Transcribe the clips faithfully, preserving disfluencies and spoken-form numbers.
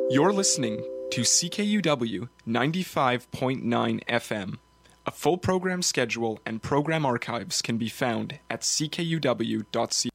You're listening to C K U W ninety-five point nine F M. A full program schedule and program archives can be found at c k u w dot c a.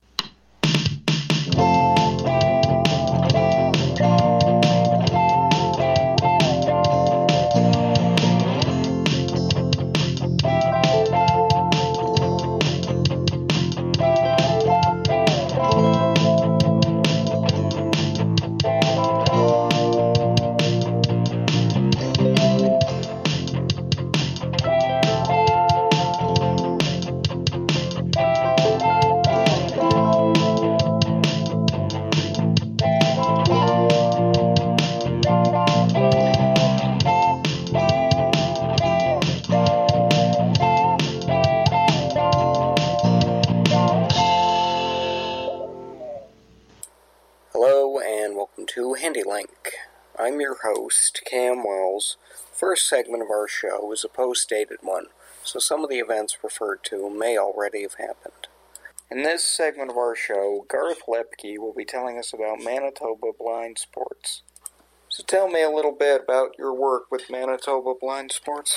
I'm your host, Cam Wells. First segment of our show is a post-dated one, so some of the events referred to may already have happened. In this segment of our show, Garth Lepke will be telling us about Manitoba Blind Sports. So tell me a little bit about your work with Manitoba Blind Sports.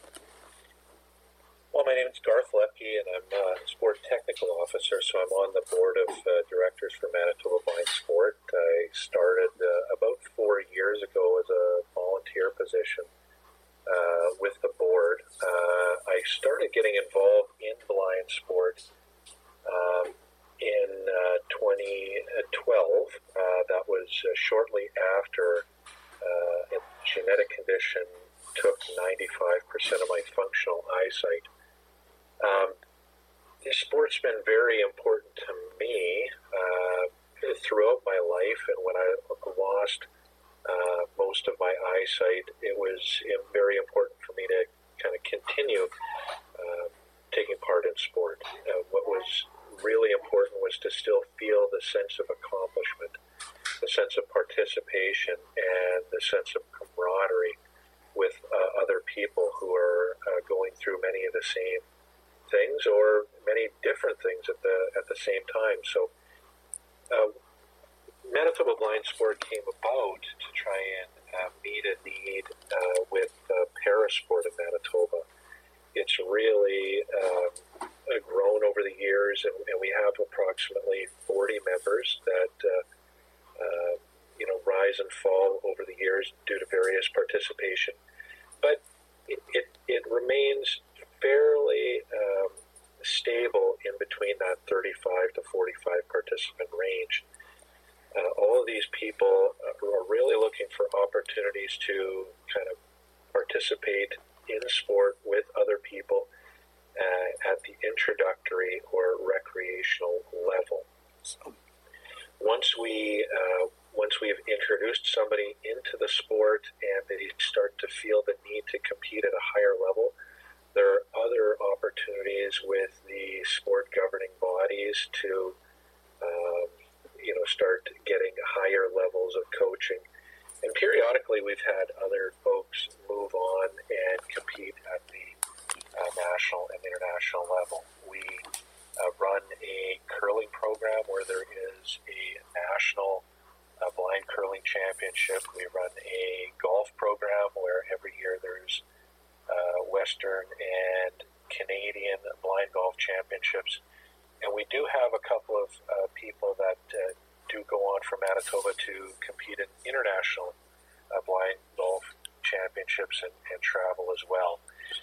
Well, my name is Garth Lepke, and I'm a sport technical officer, so I'm on the board of uh, directors for Manitoba Blind Sport. I started uh, about four years ago as a volunteer position uh, with the board. Uh, I started getting involved in blind sport um, in uh, twenty twelve. Uh, that was uh, shortly after uh, a genetic condition took ninety-five percent of my functional eyesight. Um, this sport's been very important to me uh, throughout my life, and when I lost uh, most of my eyesight, it was very important for me to kind of continue uh, taking part in sport. Uh, what was really important was to still feel the sense of accomplishment, the sense of participation, and the sense of camaraderie with uh, other people who are uh, going through many of the same things or many different things at the at the same time. So uh, Manitoba Blind Sport came about to try and uh, meet a need uh, with uh, parasport in Manitoba. It's really um, grown over the years, and, and we have approximately forty members that uh, uh, you know rise and fall over the years due to various participation. But it, it, it remains fairly um, stable in between that thirty-five to forty-five participant range. Uh, all of these people are really looking for opportunities to kind of participate in sport with other people uh, at the introductory or recreational level. So once we uh, once we've introduced somebody into the sport and they start to feel the need to compete at a higher level, there are other opportunities with the sport governing bodies to, um, you know, start getting higher levels of coaching. And periodically, we've had other folks move on and compete at the uh, national and international level. We uh, run a curling program where there is a national uh, blind curling championship. We run a golf program where every year there's Uh, Western and Canadian blind golf championships, and we do have a couple of uh, people that uh, do go on from Manitoba to compete in international uh, blind golf championships and, and travel as well.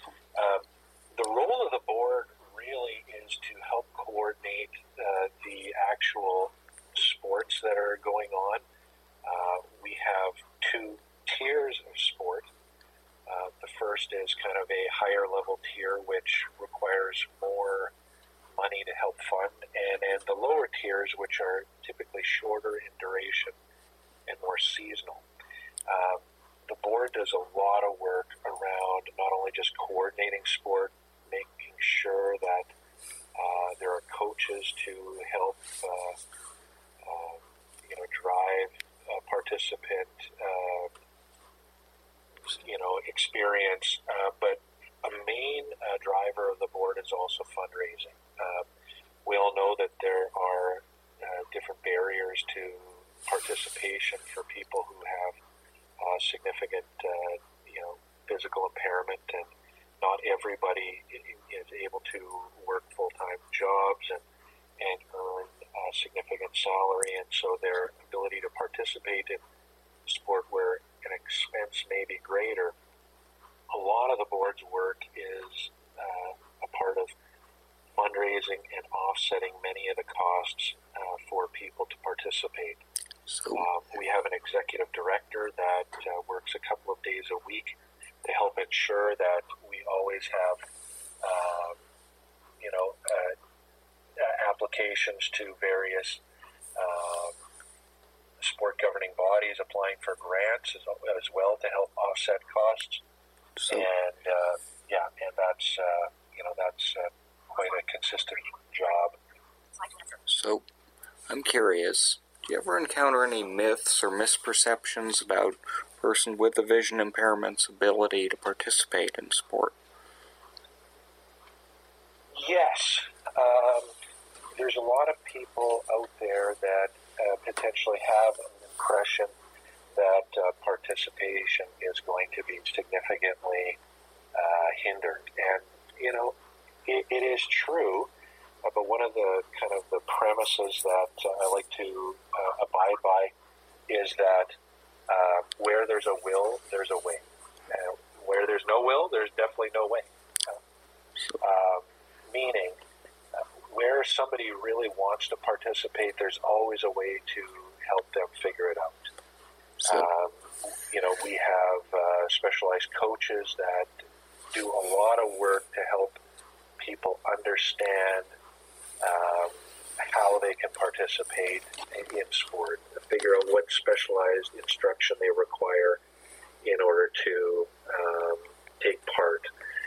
Um, the role of the board really is to help coordinate uh, the actual sports that are going on. Uh, we have two tiers of sport. Uh, the first is kind of a higher level tier, which requires more money to help fund, and then the lower tiers, which are typically shorter in duration and more seasonal. Um, the board does a lot of work around not only just coordinating sport, making sure that uh, there are coaches to help uh, uh, you know drive a participant. Uh, you know, experience, uh, but a main uh, driver of the board is also fundraising. Uh, we all know that there are uh, different barriers to participation for people who have significant, uh, you know, physical impairment, and not everybody is able to work full-time jobs and, and earn a significant salary, and so their ability to participate in sport where an expense may be greater. A lot of the board's work is uh, a part of fundraising and offsetting many of the costs uh, for people to participate. So, um, we have an executive director that uh, works a couple of days a week to help ensure that we always have, um, you know, uh, applications to various um, sport governing bodies applying for grants as, as well to help offset costs. so And uh, yeah, and that's uh, you know that's uh, quite a consistent job. So, I'm curious, do you ever encounter any myths or misperceptions about a person with a vision impairment's ability to participate in sport? Yes. Um, there's a lot of people out there that uh, potentially have an impression that uh, participation is going to be significantly uh, hindered. And, you know, it, it is true. Uh, but one of the kind of the premises that uh, I like to uh, abide by is that uh, where there's a will, there's a way. Uh, where there's no will, there's definitely no way. Uh, uh, meaning, uh, where somebody really wants to participate, there's always a way to help them figure it out. So, Um, you know, we have uh, specialized coaches that do a lot of work to help people understand um, how they can participate in, in sport, figure out what specialized instruction they require in order to um, take part.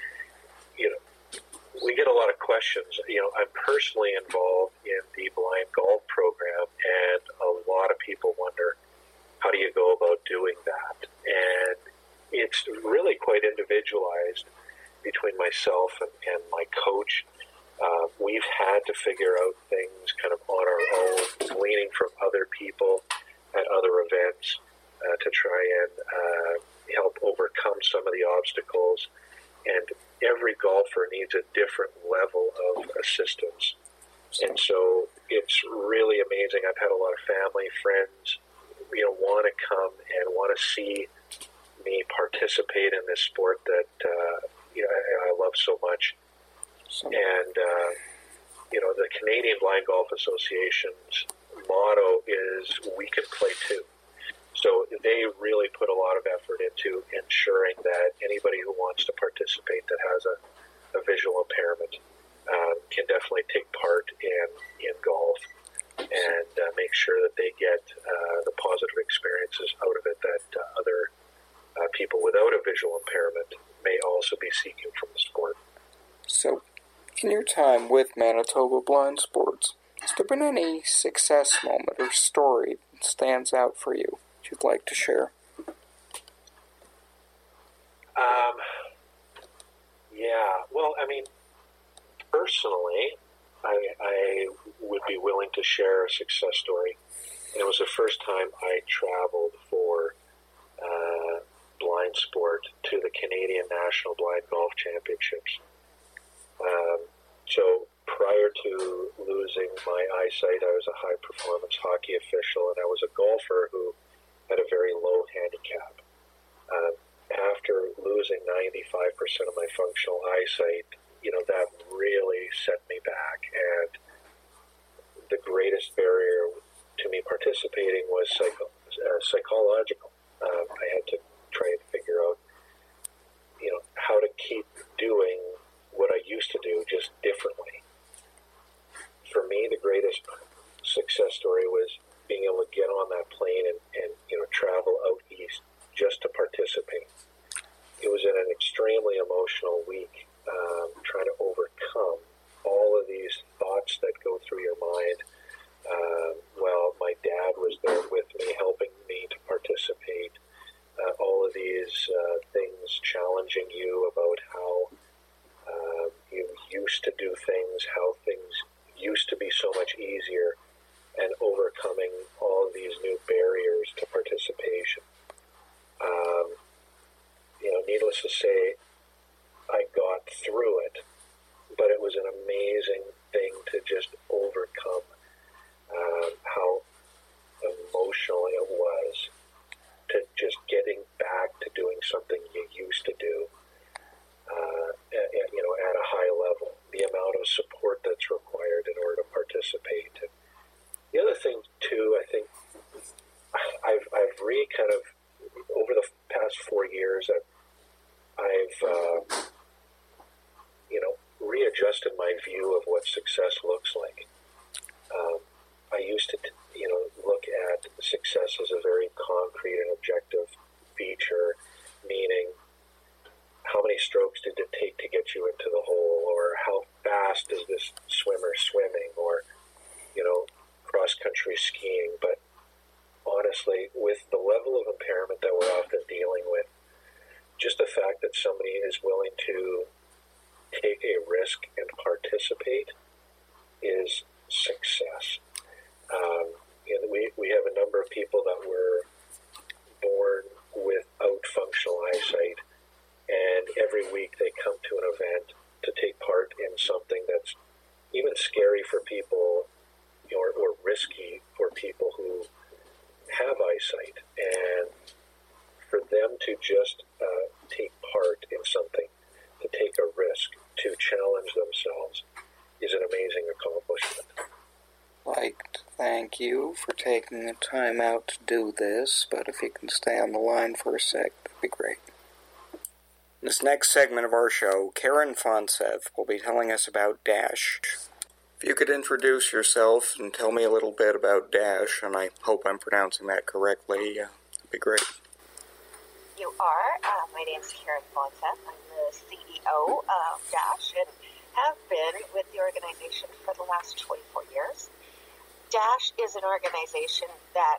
You know, we get a lot of questions. You know, I'm personally involved in the blind golf program, and a lot of people wonder, how do you go about doing that? And it's really quite individualized between myself and, and my coach. Uh, we've had to figure out things kind of on our own, gleaning from other people at other events uh, to try and uh, help overcome some of the obstacles. And every golfer needs a different level of assistance. And so it's really amazing. I've had a lot of family, friends, you know, want to come and want to see me participate in this sport that uh, you know, I, I love so much. so And uh, you know, the Canadian Blind Golf Association's motto is "We can play too." So they really put a lot of effort into ensuring that anybody who wants to participate that has a, a visual impairment um, can definitely take part in in golf. And uh, make sure that they get uh, the positive experiences out of it that uh, other uh, people without a visual impairment may also be seeking from the sport. So, in your time with Manitoba Blind Sports, has there been any success moment or story that stands out for you that you'd like to share? Um, yeah, well, I mean, personally, I, I would be willing to share a success story. And it was the first time I traveled for uh, blind sport to the Canadian National Blind Golf Championships. Um, so prior to losing my eyesight, I was a high-performance hockey official, and I was a golfer who had a very low handicap. Um, after losing ninety-five percent of my functional eyesight, you know, that really set me back. And the greatest barrier to me participating was psycho- uh, psychological. Um, I had to try and figure out, you know, how to keep doing what I used to do just differently. For me, the greatest success story was being able to get on that plane and, and you know, travel out east just to participate. It was in an extremely emotional week. Um, trying to overcome all of these thoughts that go through your mind. Um, well, my dad was there with me, helping me to participate. Uh, all of these uh, things challenging you about how uh, you used to do things, how things used to be so much easier, and overcoming all of these new barriers to participation. Uh, re kind of, over the past four years, I've, I've uh, you know, readjusted my view of what success looks like. Um, I used to, you know, look at success as a very concrete and objective feature, meaning how many strokes did it take to get you into the hole, or how fast is this swimmer swimming, or, you know, cross-country skiing. But honestly, with the level of impairment that we're often dealing with, just the fact that somebody is willing to take a risk and participate is success. Um, you know, we, we have a number of people that were born without functional eyesight, and every week they come to an event to take part in something that's even scary for people, or, or risky for people who have eyesight. And for them to just uh, take part in something, to take a risk, to challenge themselves, is an amazing accomplishment. I'd like to thank you for taking the time out to do this, but if you can stay on the line for a sec, that'd be great. In this next segment of our show, Karen Fontsev will be telling us about DASH. If you could introduce yourself and tell me a little bit about DASH, and I hope I'm pronouncing that correctly, uh, that'd be great. You are. Uh, my name is Karen Fontsev. I'm the C E O of DASH and have been with the organization for the last twenty-four years. DASH is an organization that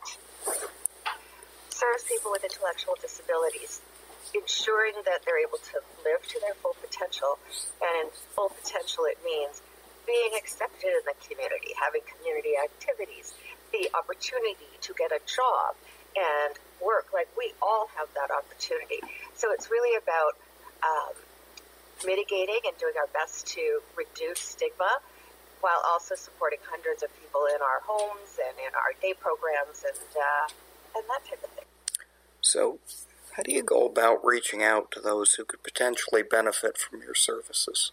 serves people with intellectual disabilities, ensuring that they're able to live to their full potential. And in full potential, it means being accepted in the community, having community activities, the opportunity to get a job and work. Like, we all have that opportunity. So it's really about um, mitigating and doing our best to reduce stigma, while also supporting hundreds of people in our homes and in our day programs and uh, and that type of thing. So, how do you go about reaching out to those who could potentially benefit from your services?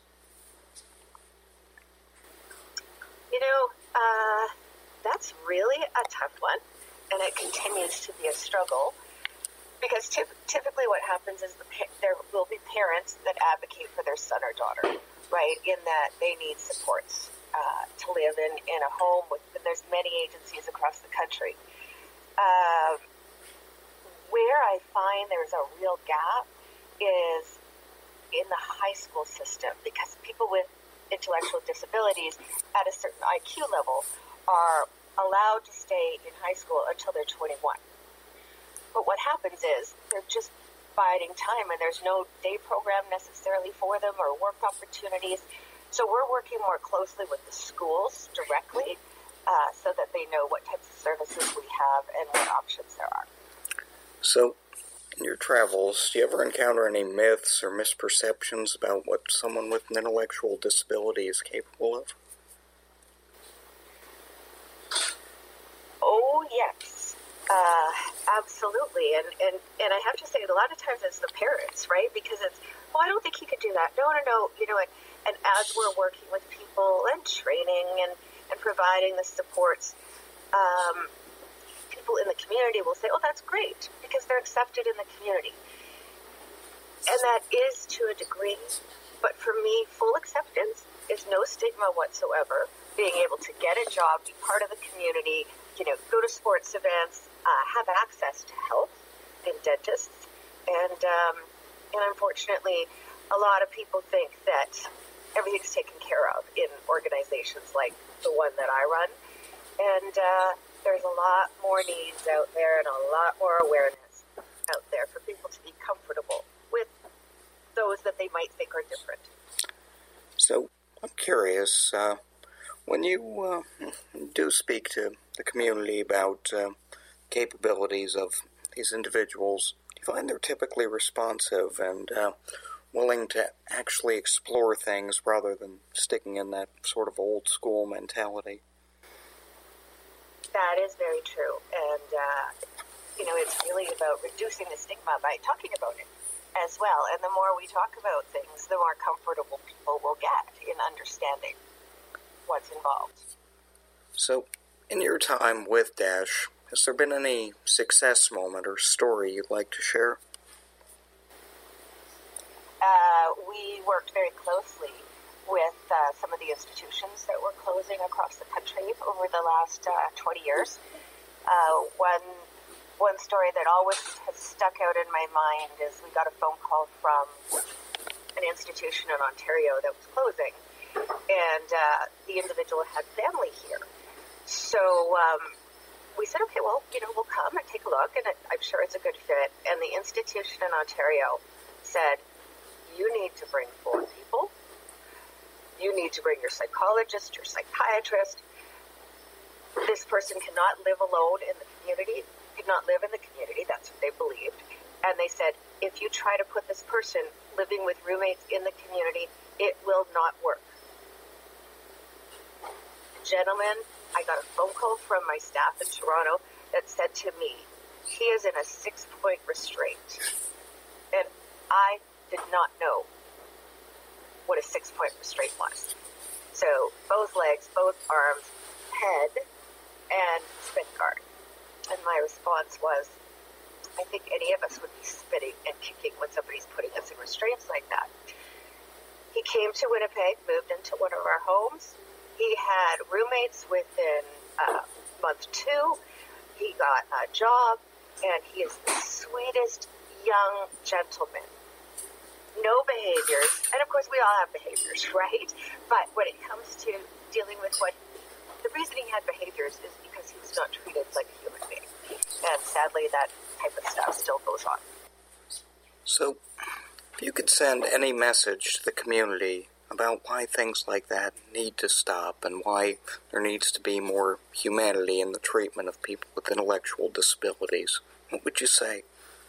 You know, uh, that's really a tough one, and it continues to be a struggle, because typ- typically what happens is the pa- there will be parents that advocate for their son or daughter, right, in that they need supports uh, to live in, in a home with, and there's many agencies across the country. Uh, where I find there's a real gap is in the high school system, because people with intellectual disabilities at a certain I Q level are allowed to stay in high school until they're twenty-one. But what happens is they're just biding time, and there's no day program necessarily for them or work opportunities. So we're working more closely with the schools directly uh, so that they know what types of services we have and what options there are. So, in your travels, do you ever encounter any myths or misperceptions about what someone with an intellectual disability is capable of? Oh, yes. Uh, absolutely. And, and, and I have to say, a lot of times it's the parents, right? Because it's, oh, I don't think he could do that. No, no, no. You know, and, and as we're working with people and training and, and providing the supports, um, people in the community will say, oh, that's great, because they're accepted in the community. And that is to a degree. But for me, full acceptance is no stigma whatsoever. Being able to get a job, be part of the community, you know, go to sports events, uh, have access to health and dentists. And, um, and unfortunately, a lot of people think that everything's taken care of in organizations like the one that I run. And uh, there's a lot more needs out there and a lot more awareness out there for people to be comfortable with those that they might think are different. So, I'm curious, uh, when you uh, do speak to the community about uh, capabilities of these individuals, do you find they're typically responsive and uh, willing to actually explore things rather than sticking in that sort of old school mentality? That is very true. And, uh, you know, it's really about reducing the stigma by talking about it as well. And the more we talk about things, the more comfortable people will get in understanding what's involved. So, in your time with DASH, Has there been any success moment or story you'd like to share? Uh, we worked very closely with uh, some of the institutions that were closing across the country over the last uh, twenty years. Uh, one one story that always has stuck out in my mind is we got a phone call from an institution in Ontario that was closing, and uh, the individual had family here. So um, we said, okay, well, you know, we'll come and take a look, and it, I'm sure it's a good fit. And the institution in Ontario said, you need to bring four people. You need to bring your psychologist, your psychiatrist. This person cannot live alone in the community, could not live in the community. That's what they believed. And they said, if you try to put this person living with roommates in the community, it will not work. Gentlemen, I got a phone call from my staff in Toronto that said to me, he is in a six-point restraint. And I did not know what a six-point restraint was. So both legs, both arms, head, and spit guard. And my response was, I think any of us would be spitting and kicking when somebody's putting us in restraints like that. He came to Winnipeg, moved into one of our homes. He had roommates within uh, month two. He got a job, and he is the sweetest young gentleman. No behaviors, and of course we all have behaviors, right? But when it comes to dealing with what, the reason he had behaviors is because he was not treated like a human being. And sadly, that type of stuff still goes on. So, if you could send any message to the community about why things like that need to stop and why there needs to be more humanity in the treatment of people with intellectual disabilities, what would you say?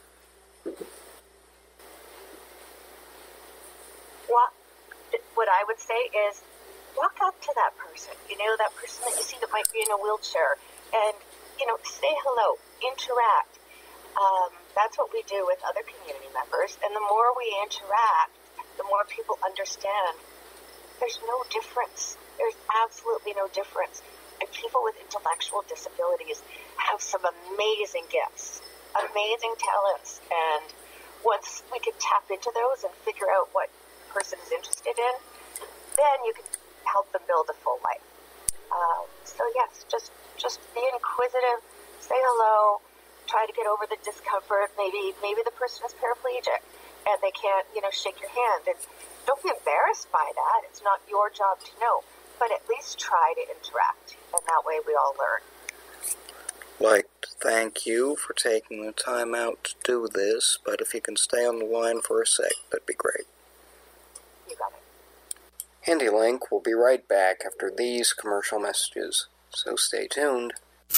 What, what I would say is walk up to that person, you know, that person that you see that might be in a wheelchair, and, you know, say hello, interact. Um, that's what we do with other community members, and the more we interact, the more people understand there's no difference. There's absolutely no difference. And people with intellectual disabilities have some amazing gifts, amazing talents. And once we can tap into those and figure out what the person is interested in, then you can help them build a full life. Um, so yes, just just be inquisitive, say hello, try to get over the discomfort. Maybe maybe the person is paraplegic and they can't, you know, shake your hand. And don't be embarrassed by that. It's not your job to know. But at least try to interact. And that way we all learn. Like to thank you for taking the time out to do this, but if you can stay on the line for a sec, that'd be great. You got it. HandyLink will be right back after these commercial messages, so stay tuned.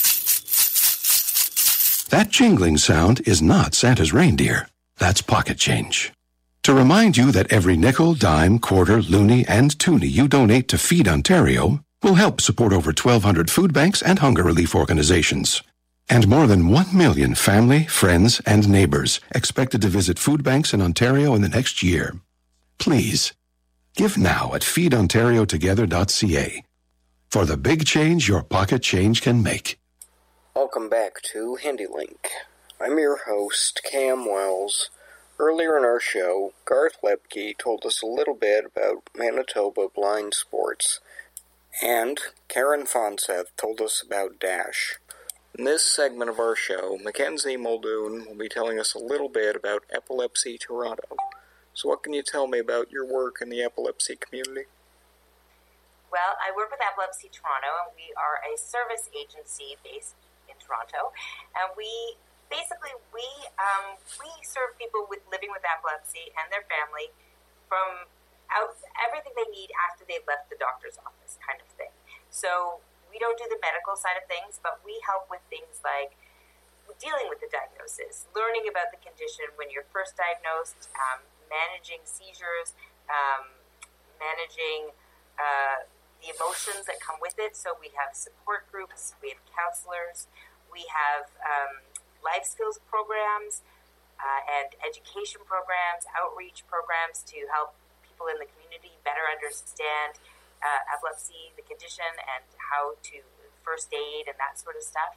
That jingling sound is not Santa's reindeer. That's pocket change. To remind you that every nickel, dime, quarter, loonie, and toonie you donate to Feed Ontario will help support over twelve hundred food banks and hunger relief organizations. And more than one million family, friends, and neighbors expected to visit food banks in Ontario in the next year. Please, give now at feed ontario together dot c a for the big change your pocket change can make. Welcome back to HandyLink. I'm your host, Cam Wells. Earlier in our show, Garth Lepke told us a little bit about Manitoba Blind Sports, and Karen Fonseth told us about DASH. In this segment of our show, Mackenzie Muldoon will be telling us a little bit about Epilepsy Toronto. So what can you tell me about your work in the epilepsy community? Well, I work with Epilepsy Toronto, and we are a service agency based in Toronto, and we Basically, we um, we serve people with living with epilepsy and their family from out everything they need after they've left the doctor's office, kind of thing. So we don't do the medical side of things, but we help with things like dealing with the diagnosis, learning about the condition when you're first diagnosed, um, managing seizures, um, managing uh, the emotions that come with it. So we have support groups, we have counselors, we have Um, life skills programs uh, and education programs, outreach programs to help people in the community better understand uh, epilepsy, the condition, and how to first aid and that sort of stuff.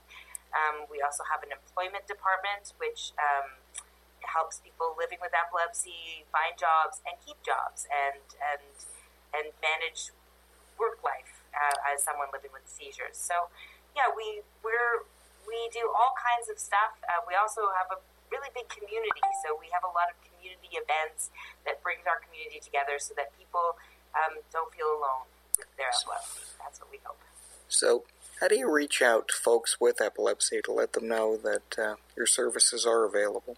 Um, we also have an employment department, which um, helps people living with epilepsy find jobs and keep jobs and and and manage work life uh, as someone living with seizures. So, yeah, we we're we do all kinds of stuff. Uh, we also have a really big community, so we have a lot of community events that brings our community together, so that people um, don't feel alone with their epilepsy. That's what we hope. So, how do you reach out to folks with epilepsy to let them know that uh, your services are available?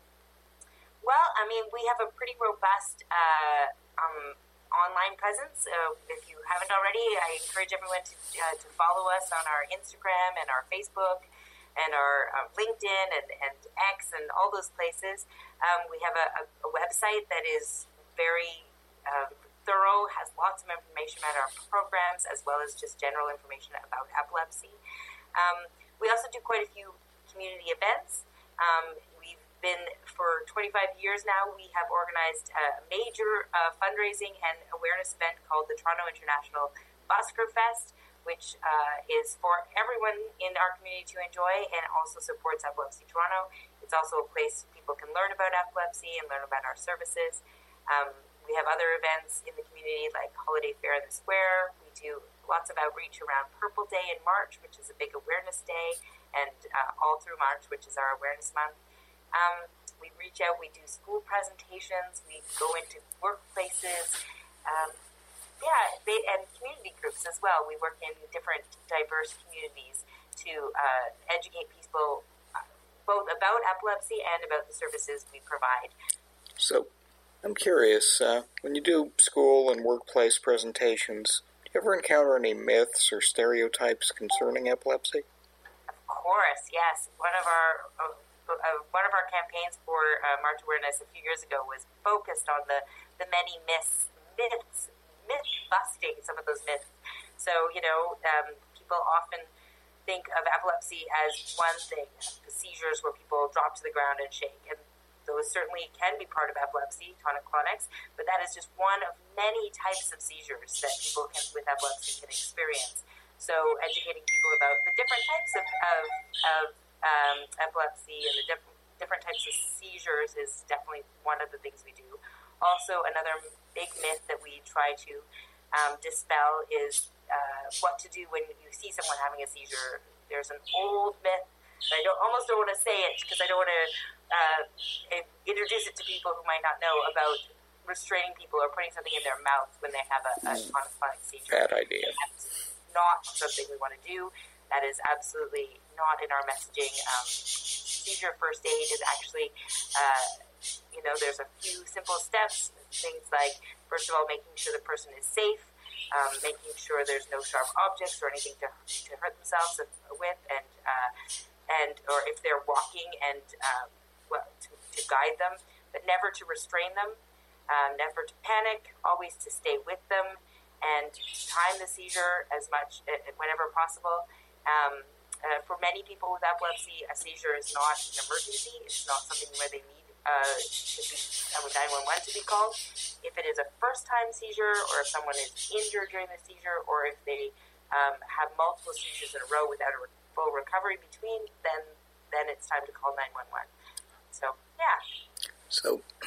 Well, I mean, we have a pretty robust uh, um, online presence. Uh, if you haven't already, I encourage everyone to uh, to follow us on our Instagram and our Facebook and our uh, LinkedIn and, and X and all those places. Um, we have a, a, a website that is very um, thorough, has lots of information about our programs, as well as just general information about epilepsy. Um, we also do quite a few community events. Um, we've been, for twenty-five years now, we have organized a major uh, fundraising and awareness event called the Toronto International Busker Fest, which uh, is for everyone in our community to enjoy and also supports Epilepsy Toronto. It's also a place people can learn about epilepsy and learn about our services. Um, we have other events in the community like Holiday Fair in the Square. We do lots of outreach around Purple Day in March, which is a big awareness day, and uh, all through March, which is our awareness month. Um, we reach out, we do school presentations, we go into workplaces, um, yeah, they, and community groups as well. We work in different diverse communities to uh, educate people uh, both about epilepsy and about the services we provide. So, I'm curious, uh, when you do school and workplace presentations, do you ever encounter any myths or stereotypes concerning epilepsy? Of course, yes. One of our uh, uh, one of our campaigns for uh, March Awareness a few years ago was focused on the, the many myths, myths myth-busting some of those myths. So, you know, um, people often think of epilepsy as one thing, the seizures where people drop to the ground and shake, and those certainly can be part of epilepsy, tonic-clonics, but that is just one of many types of seizures that people can, with epilepsy can experience. So educating people about the different types of, of, of um, epilepsy and the different, different types of seizures is definitely one of the things we do. Also, another big myth that we try to um, dispel is uh, what to do when you see someone having a seizure. There's an old myth, and I don't almost don't want to say it because I don't want to uh, introduce it to people who might not know about restraining people or putting something in their mouth when they have a, a tonic-clonic seizure. Bad idea. That's not something we want to do. That is absolutely not in our messaging. Um, seizure first aid is actually... Uh, You know, there's a few simple steps, things like, first of all, making sure the person is safe, um, making sure there's no sharp objects or anything to, to hurt themselves with, and uh, and or if they're walking, and uh, well, to, to guide them, but never to restrain them, um, never to panic, always to stay with them, and time the seizure as much, whenever possible. Um, uh, for many people with epilepsy, a seizure is not an emergency. It's not something where they need Uh, to be, uh, with nine one one to be called. If it is a first-time seizure, or if someone is injured during the seizure, or if they um, have multiple seizures in a row without a re- full recovery between, then then it's time to call nine one one. So, yeah. So,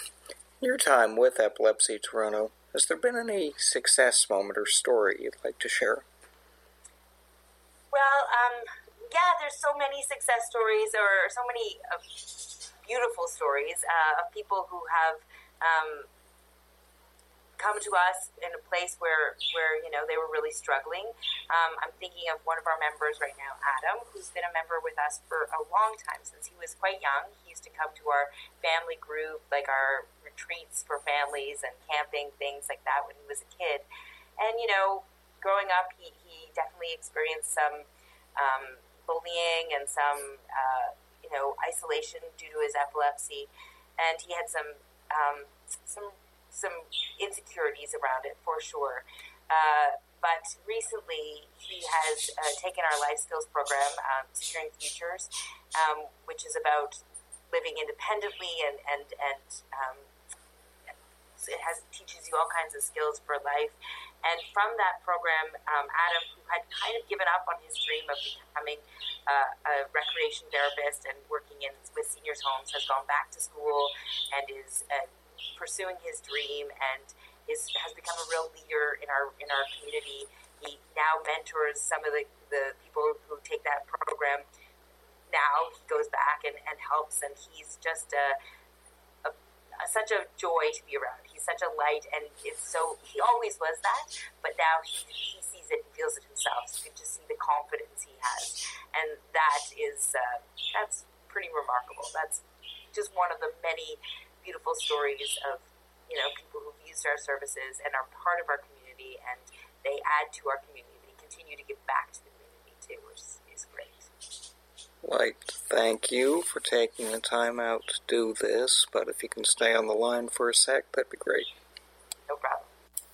in your time with Epilepsy Toronto, has there been any success moment or story you'd like to share? Well, um, yeah, there's so many success stories, or so many uh, beautiful stories uh, of people who have um, come to us in a place where, where you know, they were really struggling. Um, I'm thinking of one of our members right now, Adam, who's been a member with us for a long time, since he was quite young. He used to come to our family group, like our retreats for families and camping, things like that, when he was a kid. And, you know, growing up, he, he definitely experienced some um, bullying and some... Uh, you know, isolation due to his epilepsy, and he had some um, some some insecurities around it for sure. Uh, but recently, he has uh, taken our life skills program, um, Securing Futures, um, which is about living independently, and and and um, it has teaches you all kinds of skills for life. And from that program, um, Adam, who had kind of given up on his dream of becoming uh, a recreation therapist and working in with seniors' homes, has gone back to school and is uh, pursuing his dream and is has become a real leader in our in our community. He now mentors some of the, the people who take that program. Now he goes back and, and helps, and he's just a, a, a such a joy to be around. He's such a light, and it's so he always was that, but now he, he sees it and feels it himself. So you can just see the confidence he has, and that is uh, that's pretty remarkable. That's just one of the many beautiful stories of, you know, people who've used our services and are part of our community, and they add to our community. They continue to give back to the community too, which is, is great. I'd like to thank you for taking the time out to do this, but if you can stay on the line for a sec, that'd be great. No problem.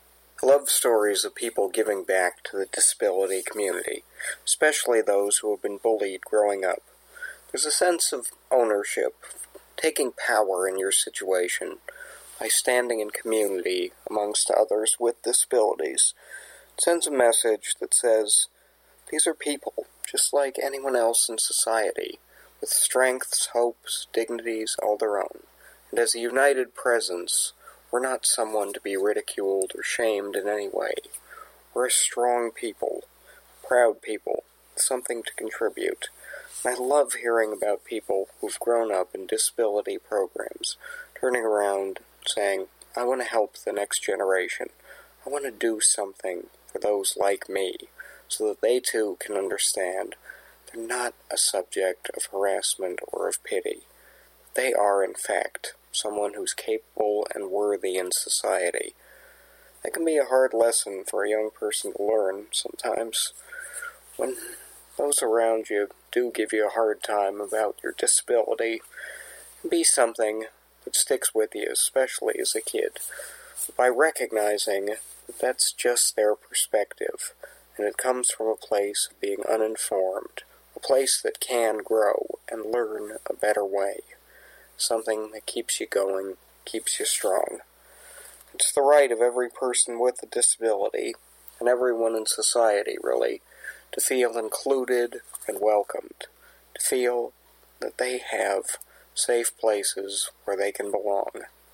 I love stories of people giving back to the disability community, especially those who have been bullied growing up. There's a sense of ownership, taking power in your situation by standing in community amongst others with disabilities. It sends a message that says, these are people, just like anyone else in society, with strengths, hopes, dignities all their own. And as a united presence, we're not someone to be ridiculed or shamed in any way. We're a strong people, proud people, with something to contribute. And I love hearing about people who've grown up in disability programs, turning around saying, I want to help the next generation. I want to do something for those like me, so that they too can understand they're not a subject of harassment or of pity. They are, in fact, someone who's capable and worthy in society. That can be a hard lesson for a young person to learn sometimes. When those around you do give you a hard time about your disability, it can be something that sticks with you, especially as a kid. By recognizing that that's just their perspective, and it comes from a place of being uninformed, a place that can grow and learn a better way, something that keeps you going, keeps you strong. It's the right of every person with a disability, and everyone in society, really, to feel included and welcomed, to feel that they have safe places where they can belong.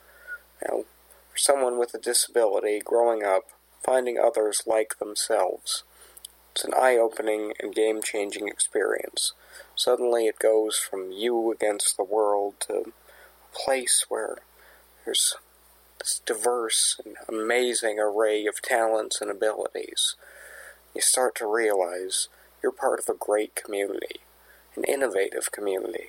Now, for someone with a disability growing up, finding others like themselves, it's an eye-opening and game-changing experience. Suddenly it goes from you against the world to a place where there's this diverse and amazing array of talents and abilities. You start to realize you're part of a great community, an innovative community,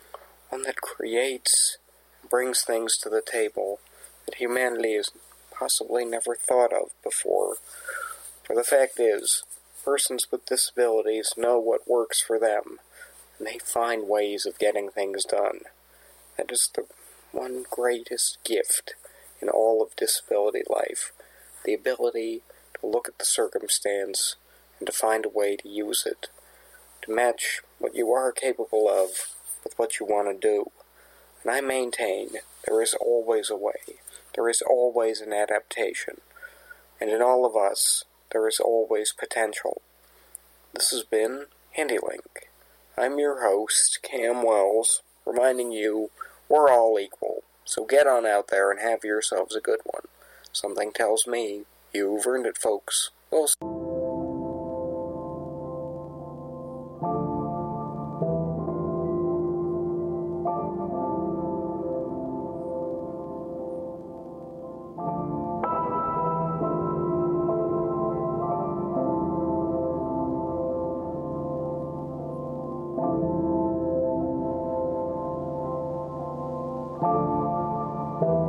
one that creates and brings things to the table that humanity has possibly never thought of before. For the fact is, persons with disabilities know what works for them, and they find ways of getting things done. That is the one greatest gift in all of disability life, the ability to look at the circumstance and to find a way to use it, to match what you are capable of with what you want to do. And I maintain there is always a way, there is always an adaptation, and in all of us, there is always potential. This has been HandyLink. I'm your host, Cam Wells, reminding you we're all equal, so get on out there and have yourselves a good one. Something tells me you've earned it, folks. We'll you